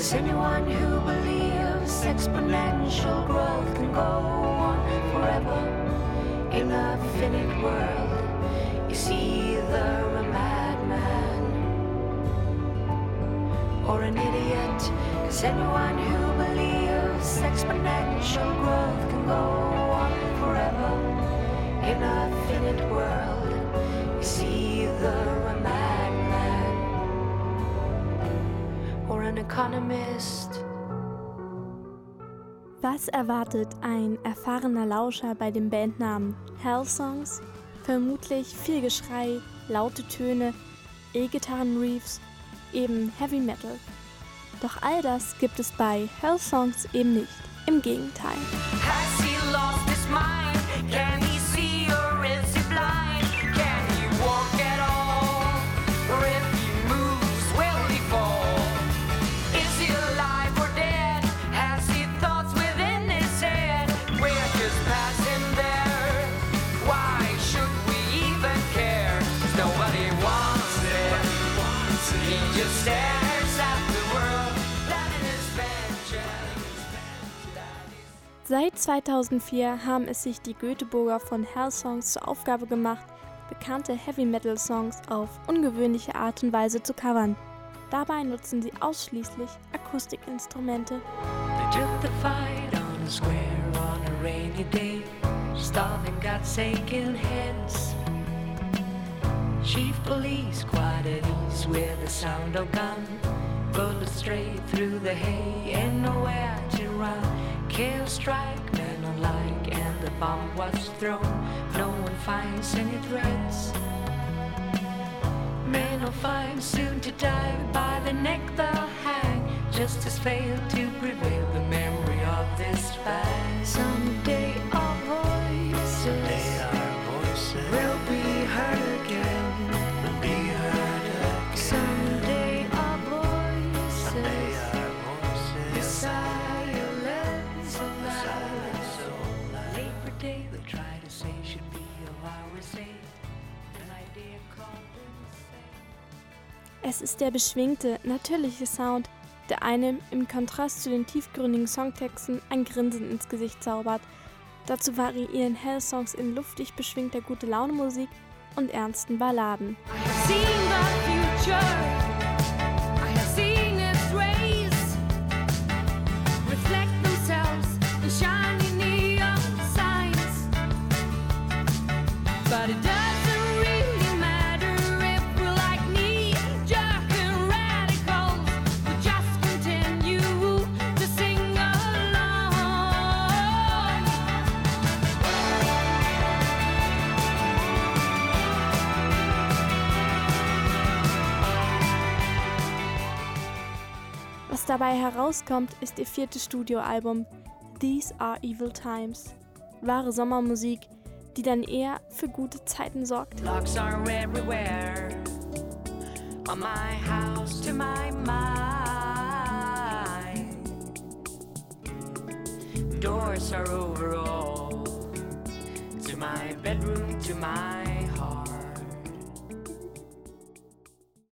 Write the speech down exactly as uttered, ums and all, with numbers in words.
'Cause anyone who believes exponential growth can go on forever in a finite world is either a madman or an idiot. 'Cause anyone who believes exponential growth can go on forever in a finite world is either a madman or an economist. Was erwartet ein erfahrener Lauscher bei dem Bandnamen Hellsongs? Vermutlich viel Geschrei, laute Töne, E-Gitarren-Riffs, eben Heavy Metal. Doch all das gibt es bei Hellsongs eben nicht. Im Gegenteil. Has he lost his mind? Can he see or is he blind? Can he walk at all? Or if he moves, will he fall? Is he alive or dead? Has he thoughts within his head? We're just passing there. Why should we even care? 'Cause nobody wants it. He just stares at the world, planning his venture. Seit zweitausendvier haben es sich die Göteborger von Hellsongs zur Aufgabe gemacht, bekannte Heavy-Metal-Songs auf ungewöhnliche Art und Weise zu covern. Dabei nutzen sie ausschließlich Akustikinstrumente. They took the fight on a square on a rainy day, starving God-forsaken heads. Chief police quite at ease with the sound of gun, bullets straight through the hay and nowhere to run. Chaos strike, men alike, and the bomb was thrown. No one finds any threats. Men will find soon to die, by the neck they'll hang. Justice failed to prevail, the memory of this fight. Someday our voices, Someday our voices will be heard again. Will be heard again. Someday our voices, Someday our voices, the silence of life. Labor Day they try to say should be of our say. An idea called insane. Es ist der beschwingte, natürliche Sound, der einem im Kontrast zu den tiefgründigen Songtexten ein Grinsen ins Gesicht zaubert. Dazu variieren Hellsongs in luftig beschwingter Gute-Laune-Musik und ernsten Balladen. Seen the future, I have seen its rays reflect themselves in shiny neon signs. But it doesn't really matter if we're like knee-jerk and radicals. We just continue to sing along. Was dabei herauskommt, ist ihr viertes Studioalbum These Are Evil Times. Wahre Sommermusik, die dann eher für gute Zeiten sorgt. Locks are everywhere on my house to my mind. Doors are overall to my bedroom to my